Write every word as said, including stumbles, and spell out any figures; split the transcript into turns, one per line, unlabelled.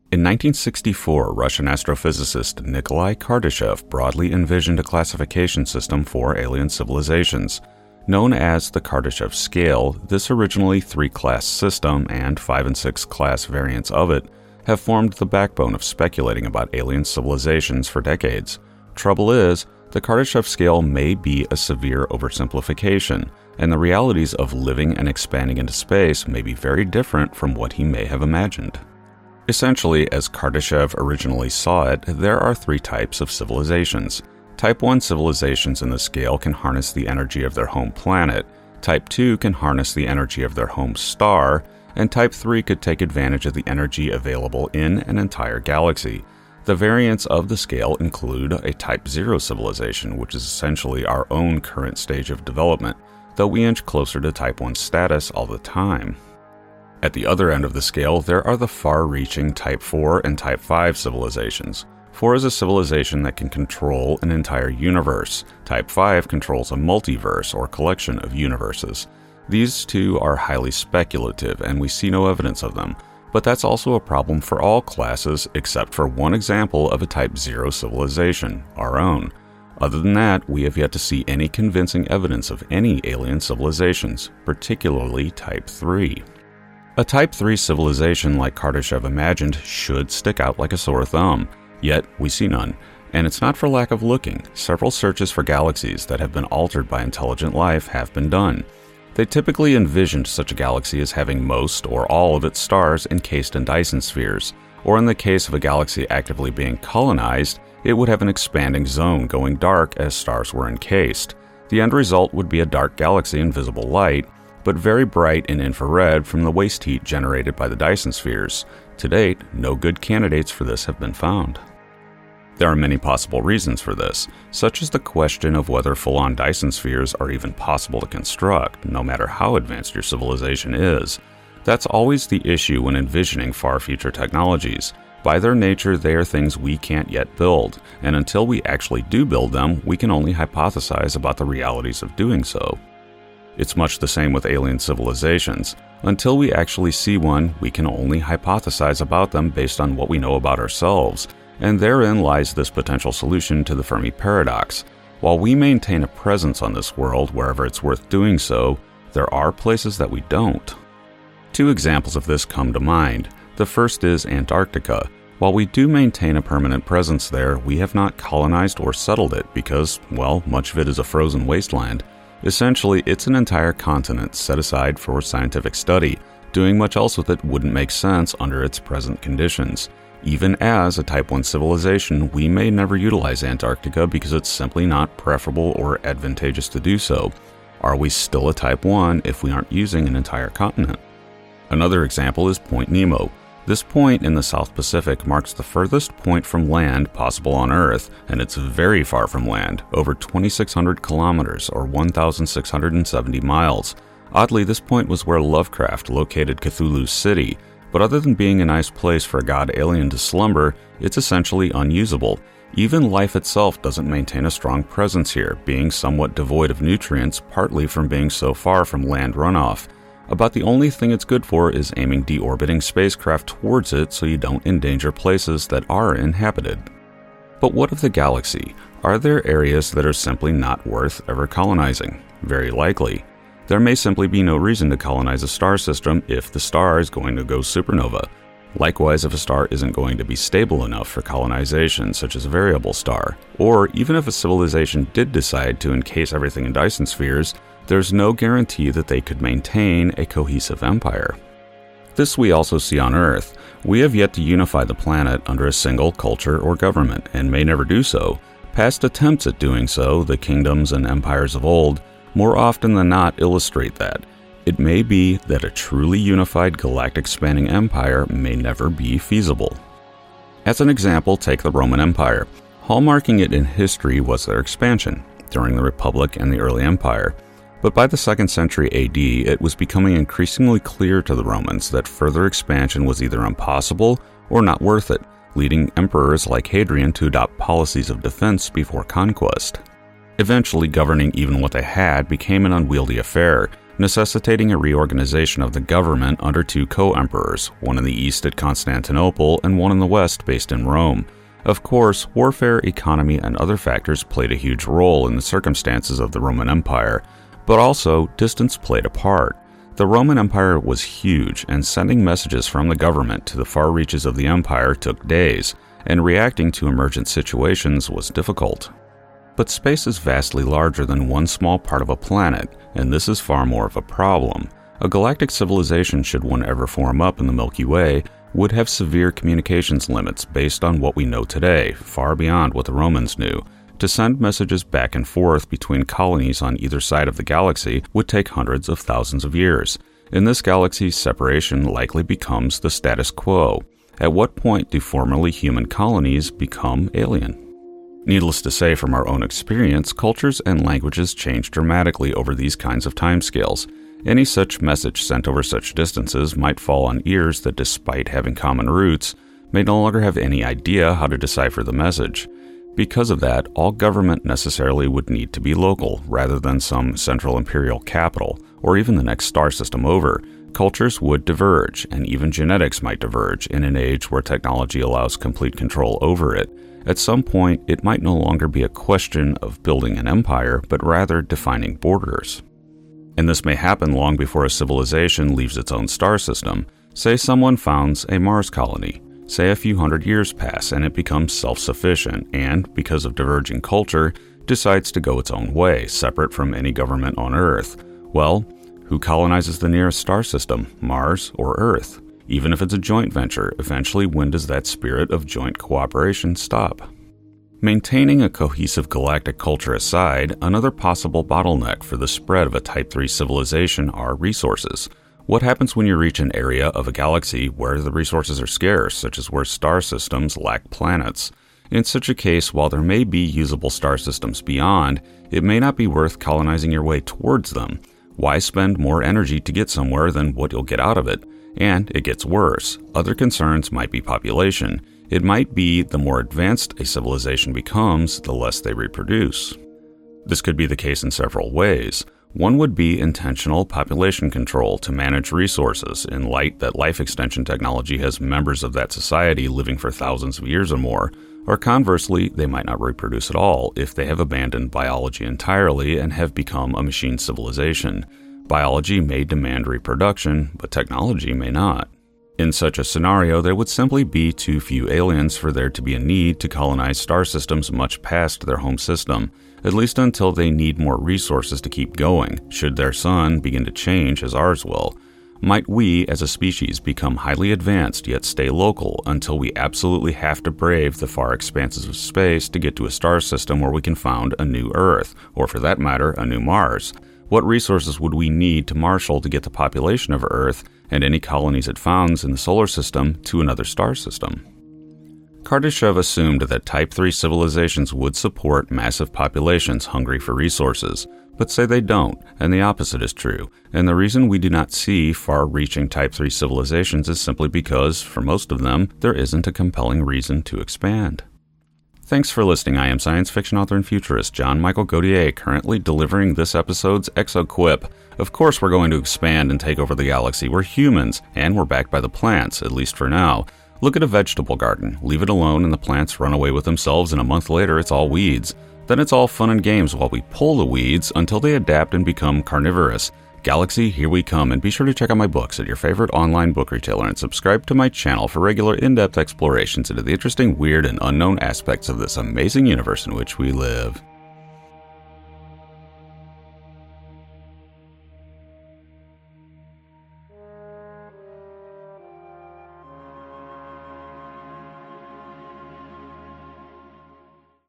In nineteen sixty-four, Russian astrophysicist Nikolai Kardashev broadly envisioned a classification system for alien civilizations. Known as the Kardashev scale, this originally three-class system and five and six class variants of it have formed the backbone of speculating about alien civilizations for decades. Trouble is, the Kardashev scale may be a severe oversimplification, and the realities of living and expanding into space may be very different from what he may have imagined. Essentially, as Kardashev originally saw it, there are three types of civilizations. Type one civilizations in the scale can harness the energy of their home planet, Type two can harness the energy of their home star, and Type three could take advantage of the energy available in an entire galaxy. The variants of the scale include a Type zero civilization, which is essentially our own current stage of development, though we inch closer to Type one status all the time. At the other end of the scale, there are the far-reaching Type four and Type five civilizations. four is a civilization that can control an entire universe. Type five controls a multiverse or collection of universes. These two are highly speculative, and we see no evidence of them. But that's also a problem for all classes except for one example of a Type zero civilization, our own. Other than that, we have yet to see any convincing evidence of any alien civilizations, particularly Type three. A Type three civilization like Kardashev imagined should stick out like a sore thumb, yet we see none. And it's not for lack of looking. Several searches for galaxies that have been altered by intelligent life have been done. They typically envisioned such a galaxy as having most or all of its stars encased in Dyson spheres, or in the case of a galaxy actively being colonized, it would have an expanding zone going dark as stars were encased. The end result would be a dark galaxy in visible light, but very bright in infrared from the waste heat generated by the Dyson spheres. To date, no good candidates for this have been found. There are many possible reasons for this, such as the question of whether full-on Dyson spheres are even possible to construct, no matter how advanced your civilization is. That's always the issue when envisioning far future technologies. By their nature, they are things we can't yet build, and until we actually do build them, we can only hypothesize about the realities of doing so. It's much the same with alien civilizations. Until we actually see one, we can only hypothesize about them based on what we know about ourselves, and therein lies this potential solution to the Fermi paradox. While we maintain a presence on this world wherever it's worth doing so, there are places that we don't. Two examples of this come to mind. The first is Antarctica. While we do maintain a permanent presence there, we have not colonized or settled it because, well, much of it is a frozen wasteland. Essentially, it's an entire continent set aside for scientific study. Doing much else with it wouldn't make sense under its present conditions. Even as a Type one civilization, we may never utilize Antarctica because it's simply not preferable or advantageous to do so. Are we still a Type one if we aren't using an entire continent? Another example is Point Nemo. This point in the South Pacific marks the furthest point from land possible on Earth, and it's very far from land, over twenty-six hundred kilometers or one thousand six hundred seventy miles. Oddly, this point was where Lovecraft located Cthulhu's city, but other than being a nice place for a god alien to slumber, it's essentially unusable. Even life itself doesn't maintain a strong presence here, being somewhat devoid of nutrients, partly from being so far from land runoff. About the only thing it's good for is aiming deorbiting spacecraft towards it so you don't endanger places that are inhabited. But what of the galaxy? Are there areas that are simply not worth ever colonizing? Very likely. There may simply be no reason to colonize a star system if the star is going to go supernova. Likewise, if a star isn't going to be stable enough for colonization, such as a variable star, or even if a civilization did decide to encase everything in Dyson spheres, there's no guarantee that they could maintain a cohesive empire. This we also see on Earth. We have yet to unify the planet under a single culture or government, and may never do so. Past attempts at doing so, the kingdoms and empires of old, more often than not illustrate that. It may be that a truly unified galactic spanning empire may never be feasible. As an example, take the Roman Empire. Hallmarking it in history was their expansion, during the Republic and the early Empire. But by the second century A D, it was becoming increasingly clear to the Romans that further expansion was either impossible or not worth it, leading emperors like Hadrian to adopt policies of defense before conquest. Eventually, governing even what they had became an unwieldy affair. necessitating a reorganization of the government under two co-emperors, one in the east at Constantinople and one in the west based in Rome. Of course, warfare, economy, and other factors played a huge role in the circumstances of the Roman Empire, but also distance played a part. The Roman Empire was huge, and sending messages from the government to the far reaches of the empire took days, and reacting to emergent situations was difficult. But space is vastly larger than one small part of a planet, and this is far more of a problem. A galactic civilization, should one ever form up in the Milky Way, would have severe communications limits based on what we know today, far beyond what the Romans knew. To send messages back and forth between colonies on either side of the galaxy would take hundreds of thousands of years. In this galaxy, separation likely becomes the status quo. At what point do formerly human colonies become alien? Needless to say, from our own experience, cultures and languages change dramatically over these kinds of timescales. Any such message sent over such distances might fall on ears that, despite having common roots, may no longer have any idea how to decipher the message. Because of that, all government necessarily would need to be local, rather than some central imperial capital, or even the next star system over. Cultures would diverge, and even genetics might diverge in an age where technology allows complete control over it. At some point, it might no longer be a question of building an empire, but rather defining borders. And this may happen long before a civilization leaves its own star system. Say someone founds a Mars colony. Say a few hundred years pass and it becomes self-sufficient and, because of diverging culture, decides to go its own way, separate from any government on Earth. Well, who colonizes the nearest star system, Mars or Earth? Even if it's a joint venture, eventually when does that spirit of joint cooperation stop? Maintaining a cohesive galactic culture aside, another possible bottleneck for the spread of a Type three civilization are resources. What happens when you reach an area of a galaxy where the resources are scarce, such as where star systems lack planets? In such a case, while there may be usable star systems beyond, it may not be worth colonizing your way towards them. Why spend more energy to get somewhere than what you'll get out of it? And it gets worse. Other concerns might be population. It might be the more advanced a civilization becomes, the less they reproduce. This could be the case in several ways. One would be intentional population control to manage resources, in light that life extension technology has members of that society living for thousands of years or more, or conversely, they might not reproduce at all if they have abandoned biology entirely and have become a machine civilization. Biology may demand reproduction, but technology may not. In such a scenario, there would simply be too few aliens for there to be a need to colonize star systems much past their home system, at least until they need more resources to keep going, should their sun begin to change as ours will. Might we, as a species, become highly advanced yet stay local until we absolutely have to brave the far expanses of space to get to a star system where we can found a new Earth, or for that matter, a new Mars? What resources would we need to marshal to get the population of Earth and any colonies it founds in the solar system to another star system? Kardashev assumed that Type three civilizations would support massive populations hungry for resources, but say they don't, and the opposite is true. And the reason we do not see far-reaching Type three civilizations is simply because, for most of them, there isn't a compelling reason to expand. Thanks for listening. I am science fiction author and futurist John Michael Godier, currently delivering this episode's ExoQuip. Of course we're going to expand and take over the galaxy. We're humans, and we're backed by the plants, at least for now. Look at a vegetable garden. Leave it alone and the plants run away with themselves, and a month later it's all weeds. Then it's all fun and games while we pull the weeds until they adapt and become carnivorous. Galaxy, here we come, and be sure to check out my books at your favorite online book retailer and subscribe to my channel for regular in-depth explorations into the interesting, weird, and unknown aspects of this amazing universe in which we live.